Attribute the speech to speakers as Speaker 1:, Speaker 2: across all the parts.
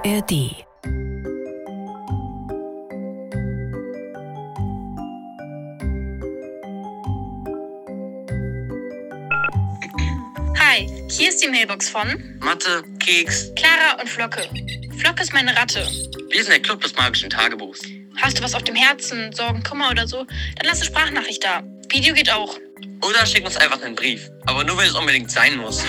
Speaker 1: ARD.
Speaker 2: Hi, hier ist die Mailbox von
Speaker 3: Mathe, Keks,
Speaker 2: Clara und Flocke. Flocke ist meine Ratte.
Speaker 3: Wir sind der Club des magischen Tagebuchs.
Speaker 2: Hast du was auf dem Herzen, Sorgen, Kummer oder so, dann lass eine Sprachnachricht da. Video geht auch.
Speaker 3: Oder schick uns einfach einen Brief. Aber nur, wenn es unbedingt sein muss.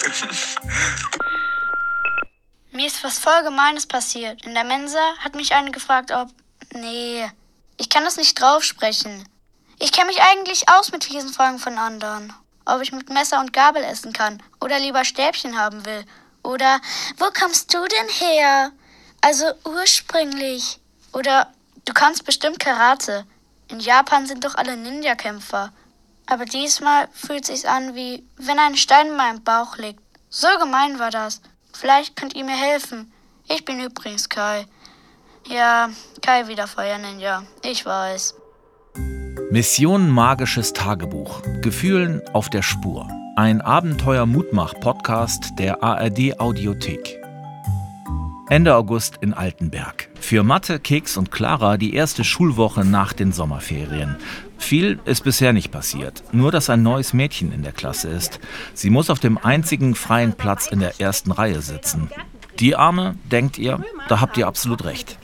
Speaker 4: Mir ist was voll Gemeines passiert. In der Mensa hat mich eine gefragt, ob... Nee, ich kann das nicht draufsprechen. Ich kenne mich eigentlich aus mit fiesen Fragen von anderen. Ob ich mit Messer und Gabel essen kann oder lieber Stäbchen haben will. Oder, wo kommst du denn her? Also ursprünglich. Oder, du kannst bestimmt Karate. In Japan sind doch alle Ninja-Kämpfer. Aber diesmal fühlt sich's an, wie wenn ein Stein in meinem Bauch liegt. So gemein war das. Vielleicht könnt ihr mir helfen. Ich bin übrigens Kai. Ja, Kai wieder Feuer-Ninja. Ich weiß.
Speaker 5: Mission Magisches Tagebuch. Gefühlen auf der Spur. Ein Abenteuer-Mutmach-Podcast der ARD Audiothek. Ende August in Altenberg. Für Mathe, Keks und Clara die erste Schulwoche nach den Sommerferien. Viel ist bisher nicht passiert. Nur, dass ein neues Mädchen in der Klasse ist. Sie muss auf dem einzigen freien Platz in der ersten Reihe sitzen. Die Arme, denkt ihr, da habt ihr absolut recht.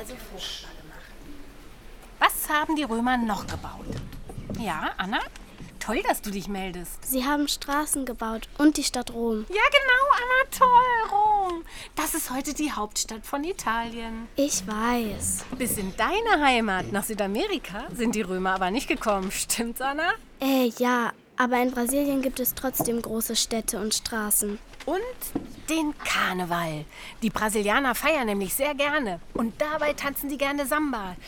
Speaker 6: Was haben die Römer noch gebaut? Ja, Anna? Toll, dass du dich meldest.
Speaker 7: Sie haben Straßen gebaut und die Stadt Rom.
Speaker 6: Ja, genau, Anna, toll, Rom. Das ist heute die Hauptstadt von Italien.
Speaker 7: Ich weiß.
Speaker 6: Bis in deine Heimat nach Südamerika sind die Römer aber nicht gekommen, stimmt's, Anna?
Speaker 7: Ja, aber in Brasilien gibt es trotzdem große Städte und Straßen.
Speaker 6: Und den Karneval. Die Brasilianer feiern nämlich sehr gerne. Und dabei tanzen die gerne Samba.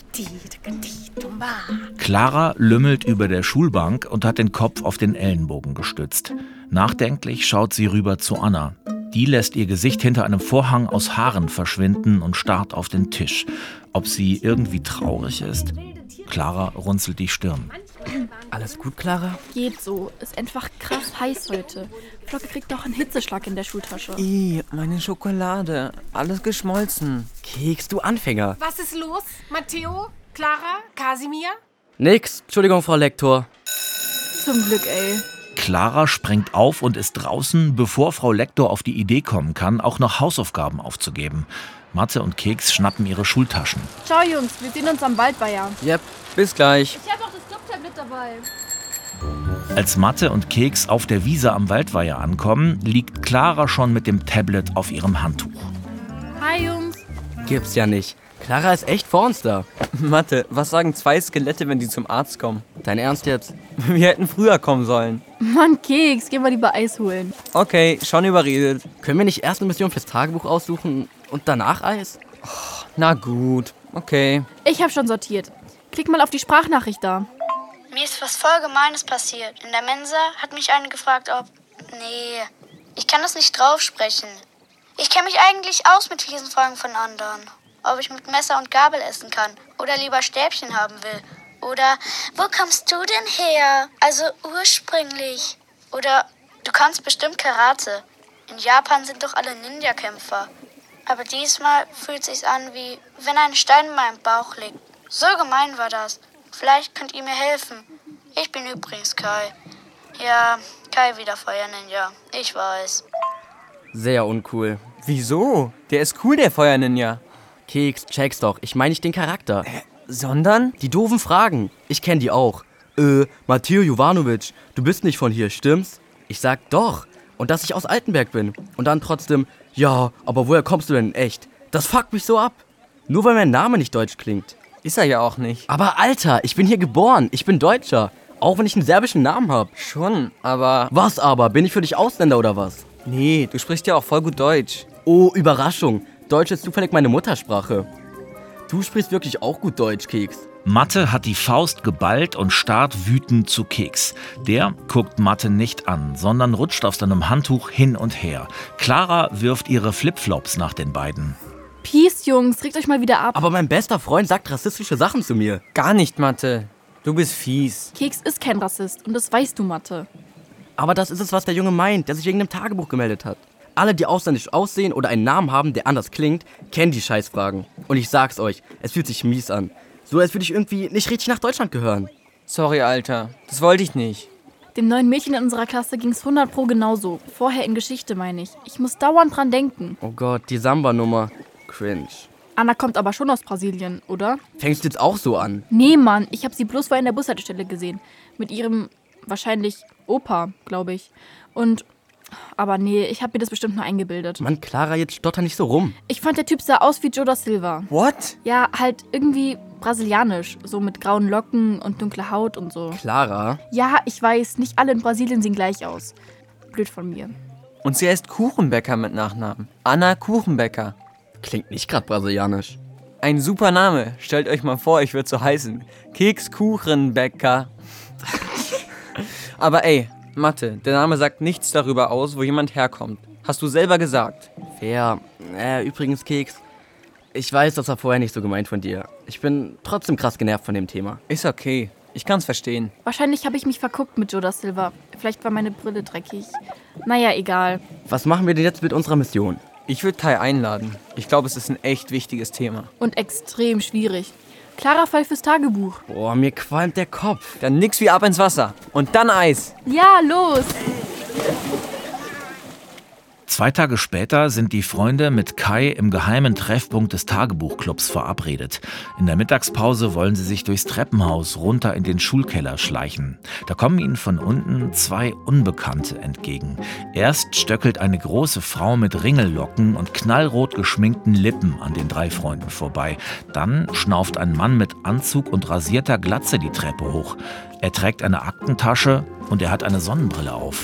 Speaker 5: Clara lümmelt über der Schulbank und hat den Kopf auf den Ellenbogen gestützt. Nachdenklich schaut sie rüber zu Anna. Die lässt ihr Gesicht hinter einem Vorhang aus Haaren verschwinden und starrt auf den Tisch. Ob sie irgendwie traurig ist? Clara runzelt die Stirn.
Speaker 8: Alles gut, Clara?
Speaker 9: Geht so. Ist einfach krass heiß heute. Flocke kriegt doch einen Hitzeschlag in der Schultasche.
Speaker 8: Meine Schokolade. Alles geschmolzen. Keks, du Anfänger.
Speaker 6: Was ist los, Matteo, Clara, Kasimir?
Speaker 8: Nix. Entschuldigung, Frau Lektor.
Speaker 9: Zum Glück, ey.
Speaker 5: Clara springt auf und ist draußen, bevor Frau Lektor auf die Idee kommen kann, auch noch Hausaufgaben aufzugeben. Mathe und Keks schnappen ihre Schultaschen.
Speaker 9: Ciao, Jungs. Wir sehen uns am Waldweiher.
Speaker 8: Yep, bis gleich.
Speaker 9: Ich habe auch das Clubtablet dabei.
Speaker 5: Als Mathe und Keks auf der Wiese am Waldweiher ankommen, liegt Clara schon mit dem Tablet auf ihrem Handtuch.
Speaker 9: Hi, Jungs.
Speaker 8: Gibt's ja nicht. Clara ist echt vor uns da. Mathe, was sagen 2 Skelette, wenn die zum Arzt kommen? Dein Ernst jetzt? Wir hätten früher kommen sollen.
Speaker 9: Mann, Keks, geh mal lieber Eis holen.
Speaker 8: Okay, schon überredet. Können wir nicht erst eine Mission fürs Tagebuch aussuchen und danach Eis? Oh, na gut, okay.
Speaker 9: Ich habe schon sortiert. Klick mal auf die Sprachnachricht da.
Speaker 4: Mir ist was voll Gemeines passiert. In der Mensa hat mich eine gefragt, ob... Nee, ich kann das nicht draufsprechen. Ich kenne mich eigentlich aus mit fiesen Fragen von anderen. Ob ich mit Messer und Gabel essen kann oder lieber Stäbchen haben will. Oder, wo kommst du denn her? Also ursprünglich. Oder, du kannst bestimmt Karate. In Japan sind doch alle Ninja-Kämpfer. Aber diesmal fühlt sich's an, wie wenn ein Stein in meinem Bauch liegt. So gemein war das. Vielleicht könnt ihr mir helfen. Ich bin übrigens Kai. Ja, Kai wieder Feuer-Ninja. Ich weiß.
Speaker 8: Sehr uncool.
Speaker 10: Wieso? Der ist cool, der Feuer-Ninja.
Speaker 8: Keks, check's doch. Ich meine nicht den Charakter.
Speaker 10: Sondern?
Speaker 8: Die doofen Fragen. Ich kenne die auch. Matteo Jovanovic, du bist nicht von hier, stimmt's? Ich sag doch. Und dass ich aus Altenberg bin. Und dann trotzdem, ja, aber woher kommst du denn in echt? Das fuckt mich so ab. Nur weil mein Name nicht deutsch klingt.
Speaker 10: Ist er ja auch nicht.
Speaker 8: Aber Alter, ich bin hier geboren. Ich bin Deutscher. Auch wenn ich einen serbischen Namen habe.
Speaker 10: Schon, aber...
Speaker 8: Was aber? Bin ich für dich Ausländer oder was?
Speaker 10: Nee, du sprichst ja auch voll gut Deutsch.
Speaker 8: Oh, Überraschung. Deutsch ist zufällig meine Muttersprache. Du sprichst wirklich auch gut Deutsch, Keks.
Speaker 5: Mathe hat die Faust geballt und starrt wütend zu Keks. Der guckt Mathe nicht an, sondern rutscht auf seinem Handtuch hin und her. Clara wirft ihre Flipflops nach den beiden.
Speaker 9: Peace, Jungs, regt euch mal wieder ab.
Speaker 8: Aber mein bester Freund sagt rassistische Sachen zu mir.
Speaker 10: Gar nicht, Mathe. Du bist fies.
Speaker 9: Keks ist kein Rassist und das weißt du, Mathe.
Speaker 8: Aber das ist es, was der Junge meint, der sich wegen dem Tagebuch gemeldet hat. alle, die ausländisch aussehen oder einen Namen haben, der anders klingt, kennen die Scheißfragen. Und ich sag's euch, es fühlt sich mies an. So, als würde ich irgendwie nicht richtig nach Deutschland gehören.
Speaker 10: Sorry, Alter. Das wollte ich nicht.
Speaker 9: Dem neuen Mädchen in unserer Klasse ging's 100 Pro genauso. Vorher in Geschichte, meine ich. Ich muss dauernd dran denken.
Speaker 8: Oh Gott, die Samba-Nummer. Cringe.
Speaker 9: Anna kommt aber schon aus Brasilien, oder?
Speaker 8: Fängst du jetzt auch so an?
Speaker 9: Nee, Mann. Ich habe sie bloß vorher in der Bushaltestelle gesehen. Mit ihrem, wahrscheinlich, Opa, glaube ich. Aber nee, ich habe mir das bestimmt nur eingebildet.
Speaker 8: Mann, Clara, jetzt stotter nicht so rum.
Speaker 9: Ich fand, der Typ sah aus wie Joe da Silva.
Speaker 10: What?
Speaker 9: Ja, halt irgendwie brasilianisch. So mit grauen Locken und dunkler Haut und so.
Speaker 8: Clara?
Speaker 9: Ja, ich weiß, nicht alle in Brasilien sehen gleich aus. Blöd von mir.
Speaker 10: Und sie heißt Kuchenbäcker mit Nachnamen. Anna Kuchenbäcker.
Speaker 8: Klingt nicht gerade brasilianisch.
Speaker 10: Ein super Name. Stellt euch mal vor, ich würde so heißen. Kekskuchenbäcker. Aber ey, Mathe, der Name sagt nichts darüber aus, wo jemand herkommt. Hast du selber gesagt.
Speaker 8: Fair. Übrigens, Keks, ich weiß, das war vorher nicht so gemeint von dir. Ich bin trotzdem krass genervt von dem Thema.
Speaker 10: Ist okay. Ich kann's verstehen.
Speaker 9: Wahrscheinlich habe ich mich verguckt mit Joe da Silva. Vielleicht war meine Brille dreckig. Naja, egal.
Speaker 8: Was machen wir denn jetzt mit unserer Mission?
Speaker 10: Ich würde Kai einladen. Ich glaube, es ist ein echt wichtiges Thema.
Speaker 9: Und extrem schwierig. Klarer Fall fürs Tagebuch.
Speaker 8: Boah, mir qualmt der Kopf.
Speaker 10: Dann nix wie ab ins Wasser. Und dann Eis.
Speaker 9: Ja, los!
Speaker 5: 2 Tage später sind die Freunde mit Kai im geheimen Treffpunkt des Tagebuchclubs verabredet. In der Mittagspause wollen sie sich durchs Treppenhaus runter in den Schulkeller schleichen. Da kommen ihnen von unten 2 Unbekannte entgegen. Erst stöckelt eine große Frau mit Ringellocken und knallrot geschminkten Lippen an den 3 Freunden vorbei. Dann schnauft ein Mann mit Anzug und rasierter Glatze die Treppe hoch. Er trägt eine Aktentasche und er hat eine Sonnenbrille auf.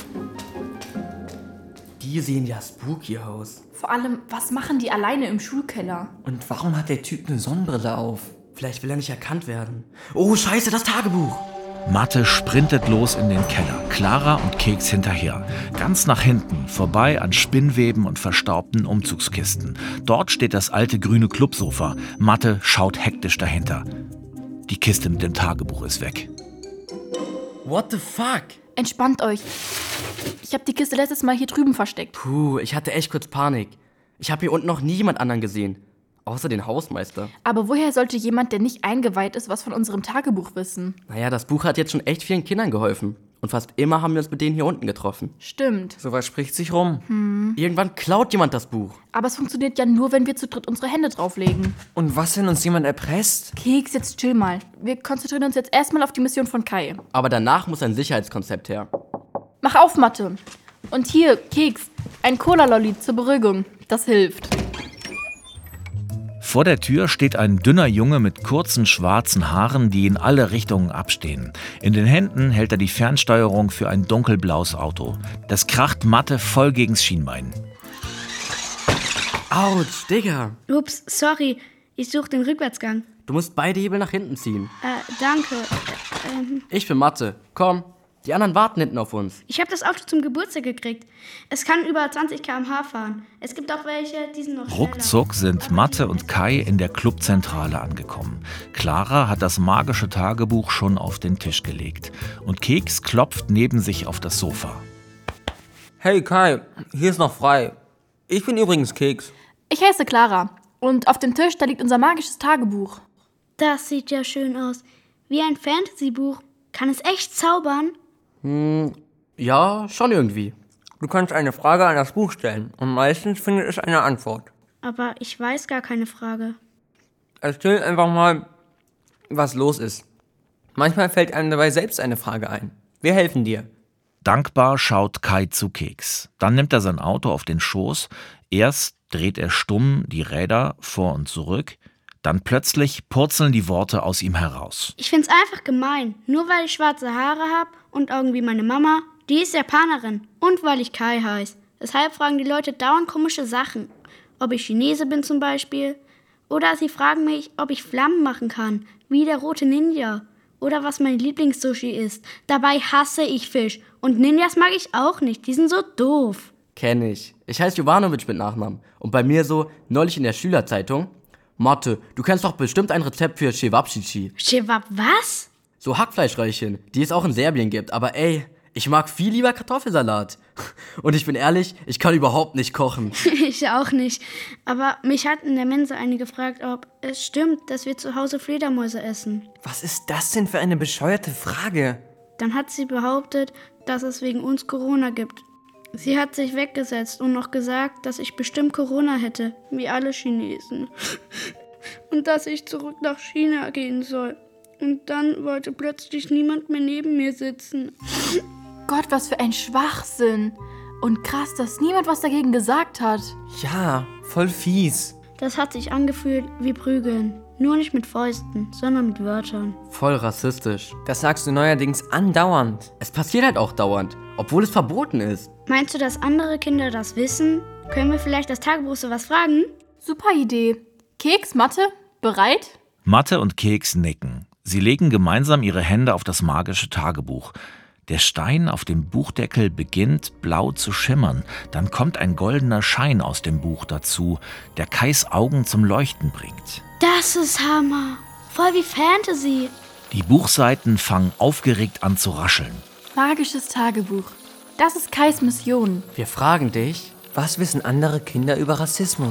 Speaker 8: Die sehen ja spooky aus.
Speaker 9: Vor allem, was machen die alleine im Schulkeller?
Speaker 10: Und warum hat der Typ eine Sonnenbrille auf?
Speaker 8: Vielleicht will er nicht erkannt werden. Oh, scheiße, das Tagebuch.
Speaker 5: Mathe sprintet los in den Keller, Clara und Keks hinterher. Ganz nach hinten, vorbei an Spinnweben und verstaubten Umzugskisten. Dort steht das alte grüne Clubsofa. Mathe schaut hektisch dahinter. Die Kiste mit dem Tagebuch ist weg.
Speaker 8: What the fuck?
Speaker 9: Entspannt euch. Ich habe die Kiste letztes Mal hier drüben versteckt.
Speaker 8: Puh, ich hatte echt kurz Panik. Ich habe hier unten noch nie jemand anderen gesehen. Außer den Hausmeister.
Speaker 9: Aber woher sollte jemand, der nicht eingeweiht ist, was von unserem Tagebuch wissen?
Speaker 8: Naja, das Buch hat jetzt schon echt vielen Kindern geholfen. Und fast immer haben wir uns mit denen hier unten getroffen.
Speaker 9: Stimmt.
Speaker 10: Sowas spricht sich rum.
Speaker 8: Irgendwann klaut jemand das Buch.
Speaker 9: Aber es funktioniert ja nur, wenn wir zu dritt unsere Hände drauflegen.
Speaker 10: Und was, wenn uns jemand erpresst?
Speaker 9: Keks, jetzt chill mal. Wir konzentrieren uns jetzt erstmal auf die Mission von Kai.
Speaker 8: Aber danach muss ein Sicherheitskonzept her.
Speaker 9: Mach auf, Mathe. Und hier, Keks, ein Cola-Lolli zur Beruhigung. Das hilft.
Speaker 5: Vor der Tür steht ein dünner Junge mit kurzen schwarzen Haaren, die in alle Richtungen abstehen. In den Händen hält er die Fernsteuerung für ein dunkelblaues Auto. Das kracht Mathe voll gegens Schienbein.
Speaker 8: Autsch, Digga.
Speaker 7: Ups, sorry. Ich suche den Rückwärtsgang.
Speaker 8: Du musst beide Hebel nach hinten ziehen.
Speaker 7: Danke.
Speaker 8: Ich bin Mathe. Komm. Die anderen warten hinten auf uns.
Speaker 7: Ich habe das Auto zum Geburtstag gekriegt. Es kann über 20 km/h fahren. Es gibt auch welche, die sind noch schneller.
Speaker 5: Ruckzuck sind Mathe und Kai in der Clubzentrale angekommen. Clara hat das magische Tagebuch schon auf den Tisch gelegt. Und Keks klopft neben sich auf das Sofa.
Speaker 10: Hey Kai, hier ist noch frei. Ich bin übrigens Keks.
Speaker 9: Ich heiße Clara. Und auf dem Tisch, da liegt unser magisches Tagebuch.
Speaker 7: Das sieht ja schön aus. Wie ein Fantasy-Buch. Kann es echt zaubern?
Speaker 8: Ja, schon irgendwie.
Speaker 10: Du kannst eine Frage an das Buch stellen und meistens findet es eine Antwort.
Speaker 7: Aber ich weiß gar keine Frage.
Speaker 10: Erzähl einfach mal, was los ist. Manchmal fällt einem dabei selbst eine Frage ein. Wir helfen dir.
Speaker 5: Dankbar schaut Kai zu Keks. Dann nimmt er sein Auto auf den Schoß. Erst dreht er stumm die Räder vor und zurück. Dann plötzlich purzeln die Worte aus ihm heraus.
Speaker 7: Ich find's einfach gemein. Nur weil ich schwarze Haare habe und Augen wie meine Mama, die ist Japanerin. Und weil ich Kai heiße. Deshalb fragen die Leute dauernd komische Sachen. Ob ich Chinese bin zum Beispiel. Oder sie fragen mich, ob ich Flammen machen kann, wie der rote Ninja. Oder was mein Lieblingssushi ist. Dabei hasse ich Fisch. Und Ninjas mag ich auch nicht, die sind so doof.
Speaker 8: Kenn ich. Ich heiße Jovanovic mit Nachnamen. Und bei mir so, neulich in der Schülerzeitung: Mathe, du kennst doch bestimmt ein Rezept für Cevapcici.
Speaker 7: Cevap was?
Speaker 8: So Hackfleischröllchen, die es auch in Serbien gibt. Aber ey, Ich mag viel lieber Kartoffelsalat. Und ich bin ehrlich, ich kann überhaupt nicht kochen.
Speaker 7: Ich auch nicht. Aber mich hat in der Mensa eine gefragt, ob es stimmt, dass wir zu Hause Fledermäuse essen.
Speaker 10: Was ist das denn für eine bescheuerte Frage?
Speaker 7: Dann hat sie behauptet, dass es wegen uns Corona gibt. Sie hat sich weggesetzt und noch gesagt, dass ich bestimmt Corona hätte, wie alle Chinesen. Und dass ich zurück nach China gehen soll. Und dann wollte plötzlich niemand mehr neben mir sitzen.
Speaker 9: Gott, was für ein Schwachsinn. Und krass, dass niemand was dagegen gesagt hat.
Speaker 10: Ja, voll fies.
Speaker 7: Das hat sich angefühlt wie Prügeln. Nur nicht mit Fäusten, sondern mit Wörtern.
Speaker 8: Voll rassistisch.
Speaker 10: Das sagst du neuerdings andauernd.
Speaker 8: Es passiert halt auch dauernd, obwohl es verboten ist.
Speaker 7: Meinst du, dass andere Kinder das wissen? Können wir vielleicht das Tagebuch sowas fragen?
Speaker 9: Super Idee. Keks, Mathe, bereit?
Speaker 5: Mathe und Keks nicken. Sie legen gemeinsam ihre Hände auf das magische Tagebuch. Der Stein auf dem Buchdeckel beginnt blau zu schimmern. Dann kommt ein goldener Schein aus dem Buch dazu, der Kais Augen zum Leuchten bringt.
Speaker 7: Das ist Hammer. Voll wie Fantasy.
Speaker 5: Die Buchseiten fangen aufgeregt an zu rascheln.
Speaker 9: Magisches Tagebuch. Das ist Kais Mission.
Speaker 8: Wir fragen dich,
Speaker 10: Was wissen andere Kinder über Rassismus?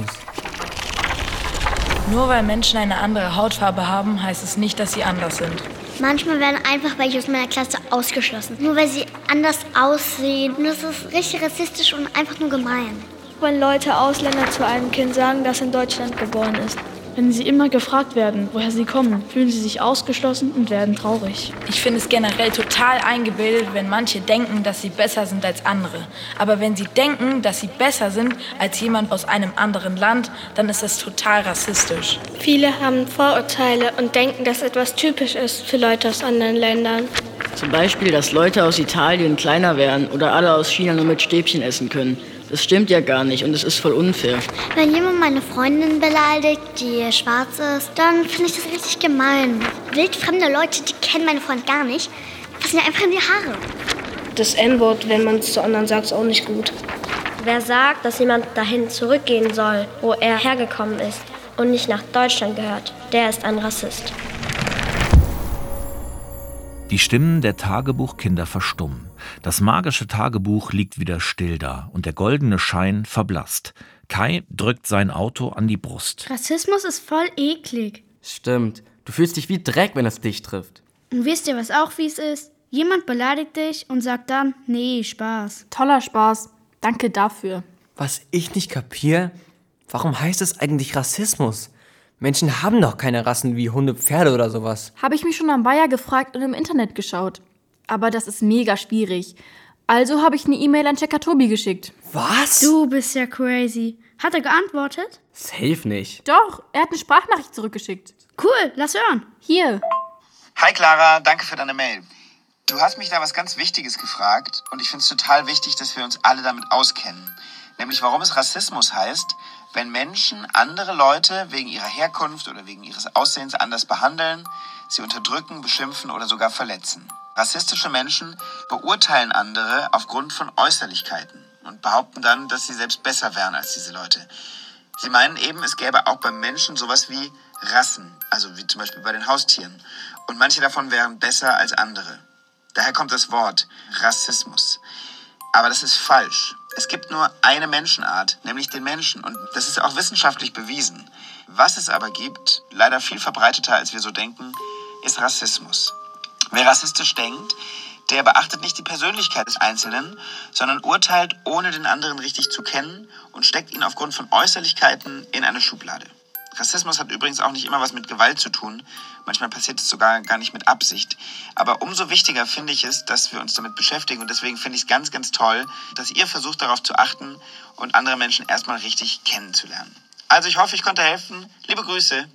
Speaker 2: Nur weil Menschen eine andere Hautfarbe haben, heißt es nicht, dass sie anders sind.
Speaker 4: Manchmal werden einfach welche aus meiner Klasse ausgeschlossen. Nur weil sie anders aussehen. Und das ist richtig rassistisch und einfach nur gemein.
Speaker 1: Wenn Leute Ausländer zu einem Kind sagen, das in Deutschland geboren ist. Wenn sie immer gefragt werden, woher sie kommen, fühlen sie sich ausgeschlossen und werden traurig.
Speaker 2: Ich finde es generell total eingebildet, wenn manche denken, dass sie besser sind als andere. Aber wenn sie denken, dass sie besser sind als jemand aus einem anderen Land, dann ist das total rassistisch.
Speaker 1: Viele haben Vorurteile und denken, dass etwas typisch ist für Leute aus anderen Ländern.
Speaker 11: Zum Beispiel, dass Leute aus Italien kleiner wären oder alle aus China nur mit Stäbchen essen können. Das stimmt ja gar nicht und es ist voll unfair.
Speaker 4: Wenn jemand meine Freundin beleidigt, die schwarz ist, dann finde ich das richtig gemein. Wildfremde Leute, die kennen meine Freundin gar nicht, fassen mir einfach in die Haare.
Speaker 1: Das N-Wort, wenn man es zu anderen sagt, ist auch nicht gut.
Speaker 12: Wer sagt, dass jemand dahin zurückgehen soll, wo er hergekommen ist und nicht nach Deutschland gehört, der ist ein Rassist.
Speaker 5: Die Stimmen der Tagebuchkinder verstummen. Das magische Tagebuch liegt wieder still da und der goldene Schein verblasst. Kai drückt sein Auto an die Brust.
Speaker 7: Rassismus ist voll eklig.
Speaker 8: Stimmt. Du fühlst dich wie Dreck, wenn es dich trifft.
Speaker 7: Und wisst ihr, was auch fies ist? Jemand beleidigt dich und sagt dann, nee, Spaß.
Speaker 9: Toller Spaß. Danke dafür.
Speaker 10: Was ich nicht kapiere, warum heißt es eigentlich Rassismus? Menschen haben doch keine Rassen wie Hunde, Pferde oder sowas.
Speaker 9: Habe ich mich schon am Bayer gefragt und im Internet geschaut. Aber das ist mega schwierig. Also habe ich eine E-Mail an Checker Tobi geschickt.
Speaker 10: Was?
Speaker 7: Du bist ja crazy. Hat er geantwortet?
Speaker 8: Safe nicht.
Speaker 9: Doch, er hat eine Sprachnachricht zurückgeschickt.
Speaker 7: Cool, lass hören.
Speaker 9: Hier.
Speaker 13: Hi Clara, danke für deine Mail. Du hast mich da was ganz Wichtiges gefragt und ich finde es total wichtig, dass wir uns alle damit auskennen. Nämlich warum es Rassismus heißt, wenn Menschen andere Leute wegen ihrer Herkunft oder wegen ihres Aussehens anders behandeln, sie unterdrücken, beschimpfen oder sogar verletzen. Rassistische Menschen beurteilen andere aufgrund von Äußerlichkeiten und behaupten dann, dass sie selbst besser wären als diese Leute. Sie meinen eben, es gäbe auch beim Menschen sowas wie Rassen, also wie zum Beispiel bei den Haustieren. Und manche davon wären besser als andere. Daher kommt das Wort Rassismus. Aber das ist falsch. Es gibt nur eine Menschenart, nämlich den Menschen. Und das ist auch wissenschaftlich bewiesen. Was es aber gibt, leider viel verbreiteter als wir so denken, ist Rassismus. Wer rassistisch denkt, der beachtet nicht die Persönlichkeit des Einzelnen, sondern urteilt, ohne den anderen richtig zu kennen und steckt ihn aufgrund von Äußerlichkeiten in eine Schublade. Rassismus hat übrigens auch nicht immer was mit Gewalt zu tun. Manchmal passiert es sogar gar nicht mit Absicht. Aber umso wichtiger finde ich es, dass wir uns damit beschäftigen. Und deswegen finde ich es ganz, ganz toll, dass ihr versucht, darauf zu achten und andere Menschen erstmal richtig kennenzulernen. Also ich hoffe, ich konnte helfen. Liebe Grüße.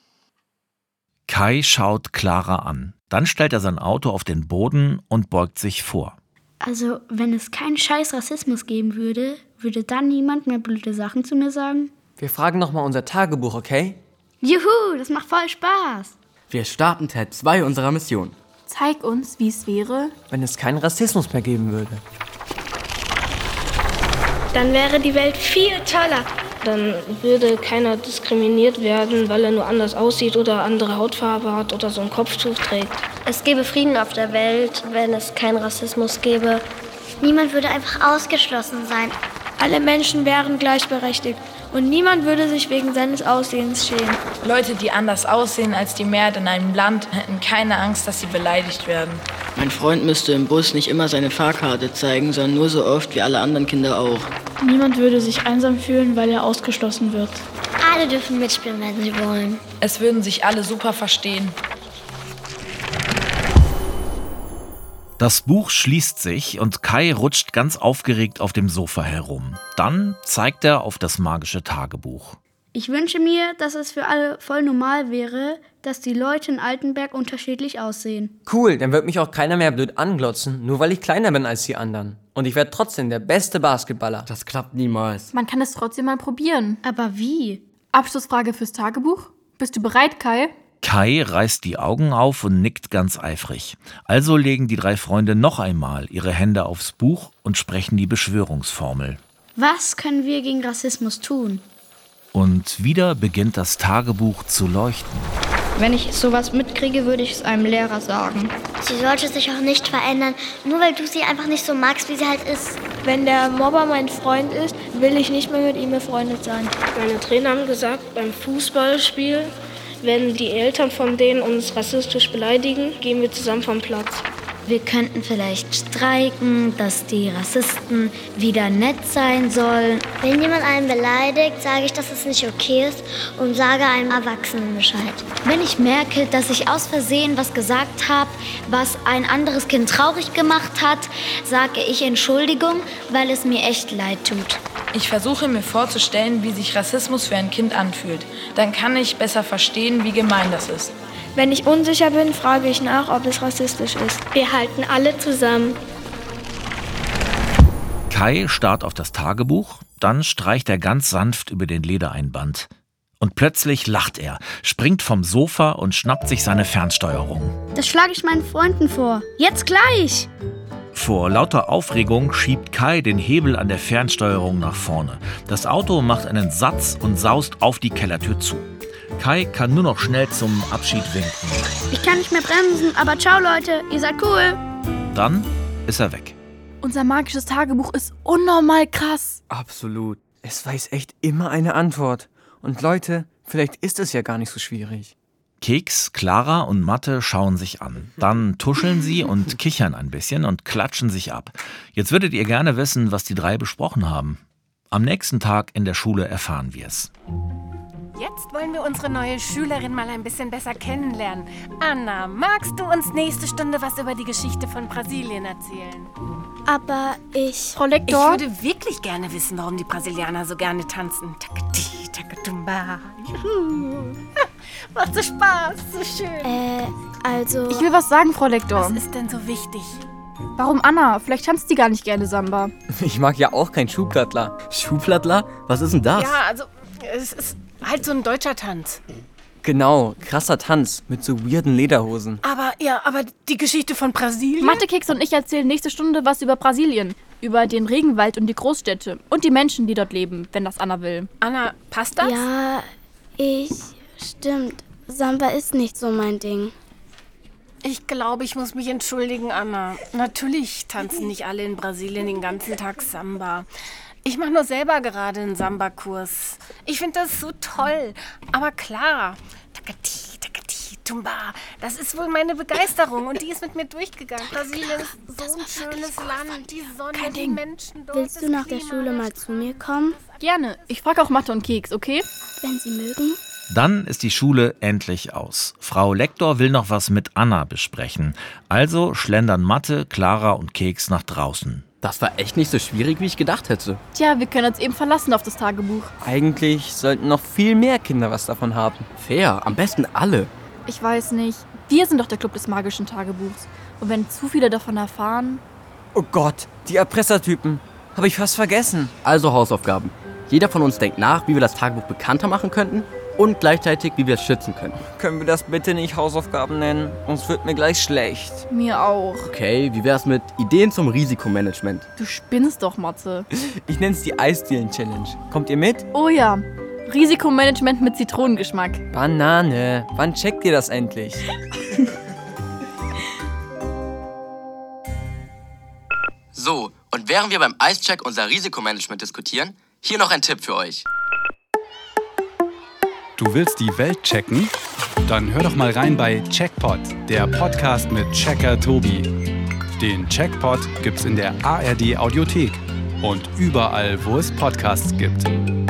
Speaker 5: Kai schaut Clara an. Dann stellt er sein Auto auf den Boden und beugt sich vor.
Speaker 7: Also, wenn es keinen scheiß Rassismus geben würde, würde dann niemand mehr blöde Sachen zu mir sagen?
Speaker 10: Wir fragen nochmal unser Tagebuch, okay?
Speaker 7: Juhu, das macht voll Spaß.
Speaker 8: Wir starten Teil 2 unserer Mission.
Speaker 9: Zeig uns, wie es wäre,
Speaker 10: wenn es keinen Rassismus mehr geben würde.
Speaker 1: Dann wäre die Welt viel toller. Dann würde keiner diskriminiert werden, weil er nur anders aussieht oder andere Hautfarbe hat oder so ein Kopftuch trägt.
Speaker 12: Es gäbe Frieden auf der Welt, wenn es keinen Rassismus gäbe.
Speaker 4: Niemand würde einfach ausgeschlossen sein.
Speaker 1: Alle Menschen wären gleichberechtigt und niemand würde sich wegen seines Aussehens schämen.
Speaker 2: Leute, die anders aussehen als die Mehrheit in einem Land, hätten keine Angst, dass sie beleidigt werden.
Speaker 11: Mein Freund müsste im Bus nicht immer seine Fahrkarte zeigen, sondern nur so oft wie alle anderen Kinder auch.
Speaker 1: Niemand würde sich einsam fühlen, weil er ausgeschlossen wird.
Speaker 4: Alle dürfen mitspielen, wenn sie wollen.
Speaker 2: Es würden sich alle super verstehen.
Speaker 5: Das Buch schließt sich und Kai rutscht ganz aufgeregt auf dem Sofa herum. Dann zeigt er auf das magische Tagebuch.
Speaker 7: Ich wünsche mir, dass es für alle voll normal wäre, dass die Leute in Altenberg unterschiedlich aussehen.
Speaker 10: Cool, dann wird mich auch keiner mehr blöd anglotzen, nur weil ich kleiner bin als die anderen. Und ich werde trotzdem der beste Basketballer.
Speaker 8: Das klappt niemals.
Speaker 9: Man kann es trotzdem mal probieren.
Speaker 7: Aber wie?
Speaker 9: Abschlussfrage fürs Tagebuch. Bist du bereit, Kai?
Speaker 5: Kai reißt die Augen auf und nickt ganz eifrig. Also legen die 3 Freunde noch einmal ihre Hände aufs Buch und sprechen die Beschwörungsformel.
Speaker 7: Was können wir gegen Rassismus tun?
Speaker 5: Und wieder beginnt das Tagebuch zu leuchten.
Speaker 14: Wenn ich sowas mitkriege, würde ich es einem Lehrer sagen.
Speaker 4: Sie sollte sich auch nicht verändern, nur weil du sie einfach nicht so magst, wie sie halt ist.
Speaker 1: Wenn der Mobber mein Freund ist, will ich nicht mehr mit ihm befreundet sein.
Speaker 15: Meine Trainer haben gesagt, beim Fußballspiel, wenn die Eltern von denen uns rassistisch beleidigen, gehen wir zusammen vom Platz.
Speaker 16: Wir könnten vielleicht streiken, dass die Rassisten wieder nett sein sollen.
Speaker 4: Wenn jemand einen beleidigt, sage ich, dass es nicht okay ist und sage einem Erwachsenen Bescheid.
Speaker 16: Wenn ich merke, dass ich aus Versehen was gesagt habe, was ein anderes Kind traurig gemacht hat, sage ich Entschuldigung, weil es mir echt leid tut.
Speaker 2: Ich versuche mir vorzustellen, wie sich Rassismus für ein Kind anfühlt. Dann kann ich besser verstehen, wie gemein das ist.
Speaker 1: Wenn ich unsicher bin, frage ich nach, ob es rassistisch ist.
Speaker 15: Wir halten alle zusammen.
Speaker 5: Kai starrt auf das Tagebuch, dann streicht er ganz sanft über den Ledereinband. Und plötzlich lacht er, springt vom Sofa und schnappt sich seine Fernsteuerung.
Speaker 7: Das schlage ich meinen Freunden vor. Jetzt gleich!
Speaker 5: Vor lauter Aufregung schiebt Kai den Hebel an der Fernsteuerung nach vorne. Das Auto macht einen Satz und saust auf die Kellertür zu. Kai kann nur noch schnell zum Abschied winken.
Speaker 7: Ich kann nicht mehr bremsen, aber ciao Leute, ihr seid cool.
Speaker 5: Dann ist er weg.
Speaker 9: Unser magisches Tagebuch ist unnormal krass.
Speaker 10: Absolut. Es weiß echt immer eine Antwort. Und Leute, vielleicht ist es ja gar nicht so schwierig.
Speaker 5: Keks, Clara und Mathe schauen sich an. Dann tuscheln sie und kichern ein bisschen und klatschen sich ab. Jetzt würdet ihr gerne wissen, was die 3 besprochen haben. Am nächsten Tag in der Schule erfahren wir es.
Speaker 6: Jetzt wollen wir unsere neue Schülerin mal ein bisschen besser kennenlernen. Anna, magst du uns nächste Stunde was über die Geschichte von Brasilien erzählen?
Speaker 7: Aber
Speaker 9: Frau Lektor?
Speaker 6: Ich würde wirklich gerne wissen, warum die Brasilianer so gerne tanzen. Takati, takatumba. Juhu. Macht so Spaß, so schön.
Speaker 9: Ich will was sagen, Frau Lektor.
Speaker 6: Was ist denn so wichtig?
Speaker 9: Warum Anna? Vielleicht tanzt die gar nicht gerne Samba.
Speaker 10: Ich mag ja auch kein Schuhplattler.
Speaker 8: Schuhplattler? Was ist denn das?
Speaker 6: Ja, also, es ist halt so ein deutscher Tanz.
Speaker 10: Genau, krasser Tanz mit so weirden Lederhosen.
Speaker 6: Aber die Geschichte von Brasilien?
Speaker 9: Mathe, Keks und ich erzählen nächste Stunde was über Brasilien. Über den Regenwald und die Großstädte. Und die Menschen, die dort leben, wenn das Anna will.
Speaker 6: Anna, passt das?
Speaker 7: Ja, stimmt. Samba ist nicht so mein Ding.
Speaker 6: Ich glaube, ich muss mich entschuldigen, Anna. Natürlich tanzen nicht alle in Brasilien den ganzen Tag Samba. Ich mache nur selber gerade einen Samba-Kurs. Ich finde das so toll. Aber klar, takati, takati, tumba, das ist wohl meine Begeisterung und die ist mit mir durchgegangen. Brasilien ist so ein schönes Land, die Sonne, die Menschen dort.
Speaker 7: Willst du nach der Schule mal zu mir kommen?
Speaker 9: Gerne. Ich frage auch Mathe und Keks, okay?
Speaker 7: Wenn Sie mögen.
Speaker 5: Dann ist die Schule endlich aus. Frau Lektor will noch was mit Anna besprechen. Also schlendern Mathe, Clara und Keks nach draußen.
Speaker 8: Das war echt nicht so schwierig, wie ich gedacht hätte.
Speaker 9: Tja, wir können uns eben verlassen auf das Tagebuch.
Speaker 10: Eigentlich sollten noch viel mehr Kinder was davon haben.
Speaker 8: Fair, am besten alle.
Speaker 9: Ich weiß nicht. Wir sind doch der Club des magischen Tagebuchs. Und wenn zu viele davon erfahren...
Speaker 10: Oh Gott, die Erpressertypen. Habe ich fast vergessen.
Speaker 8: Also Hausaufgaben. Jeder von uns denkt nach, wie wir das Tagebuch bekannter machen könnten und gleichzeitig, wie wir es schützen können.
Speaker 10: Können wir das bitte nicht Hausaufgaben nennen? Sonst wird mir gleich schlecht.
Speaker 9: Mir auch.
Speaker 8: Okay, wie wär's mit Ideen zum Risikomanagement?
Speaker 9: Du spinnst doch, Mathe.
Speaker 10: Ich nenn's die Eisdielen-Challenge. Kommt ihr mit?
Speaker 9: Oh ja. Risikomanagement mit Zitronengeschmack.
Speaker 10: Banane. Wann checkt ihr das endlich?
Speaker 8: während wir beim Eischeck unser Risikomanagement diskutieren, hier noch ein Tipp für euch.
Speaker 17: Du willst die Welt checken? Dann hör doch mal rein bei Checkpot, der Podcast mit Checker Tobi. Den Checkpot gibt's in der ARD Audiothek und überall, wo es Podcasts gibt.